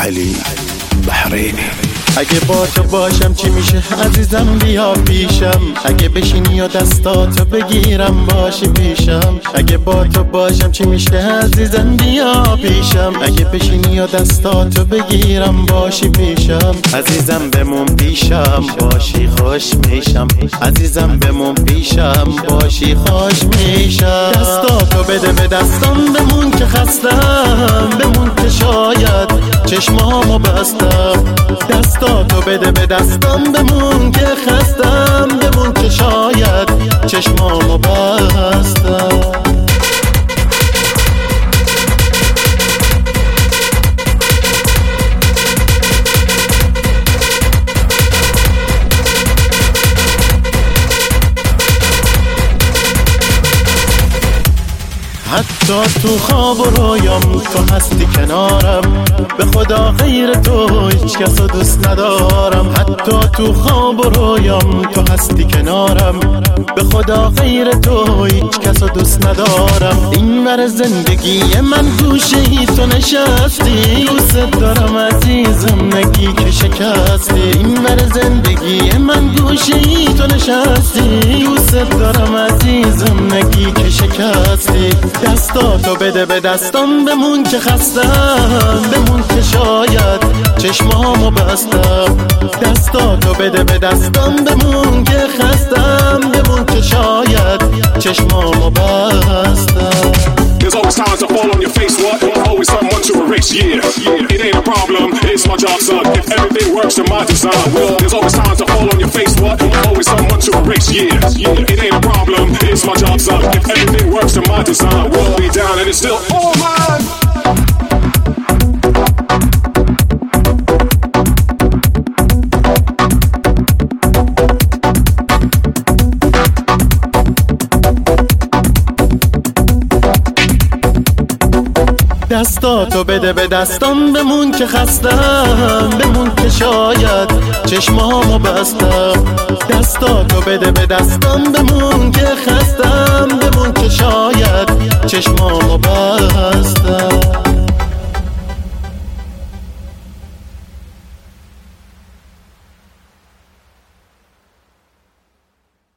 علی بحرینی. اگه با تو باشم چی میشه عزیزم بیا پیشم، اگه بشینی و دستاتو بگیرم باشی پیشم. اگه با تو باشم چی میشه عزیزم بیا پیشم، اگه بشینی و دستاتو بگیرم باشی پیشم. عزیزم بمون پیشم باشی خوش میشم، عزیزم بمون پیشم باشی خوش میشم. دستاتو بده به دستم بمون که خستم، بمون که شاید چشمامو بستم. دستاتو بده به دستم بمون که خستم، بمون که شاید چشمامو بستم. حتی تو خواب و رویام تو هستی کنارم، به خدا غیر تو هیچ کس رو دوست ندارم. حتی تو خواب و رویام تو هستی کنارم، به خدا غیر تو هیچ کس رو دوست ندارم. این ور زندگی من گوشه ای تو نشستی، دوست دارم عزیزم نگی که شکستی. این ور زندگی من گوشه ای تو نشستی، دوست دارم عزیزم نگی که شکستی. دستاتو بده به دستم بمون که خستم، بمون که شاید چشمامو بستم. دستاتو بده به دستم بمون که خستم، بمون که شاید چشمامو بستم. There's always time to fall on your face, what? Always someone to erase, yeah. It ain't a problem, it's my job, son. If everything works to my design, well, there's always time to fall on your face, what? Always someone to erase, yeah. It ain't a problem, it's my job, son. If everything works to my design, we'll be down and it's still all mine. دستاتو بده به دستم بمون که خستم، بمون که شاید چشمامو بستم. دستاتو بده به دستم بمون که خستم، بمون که شاید چشمامو بستم.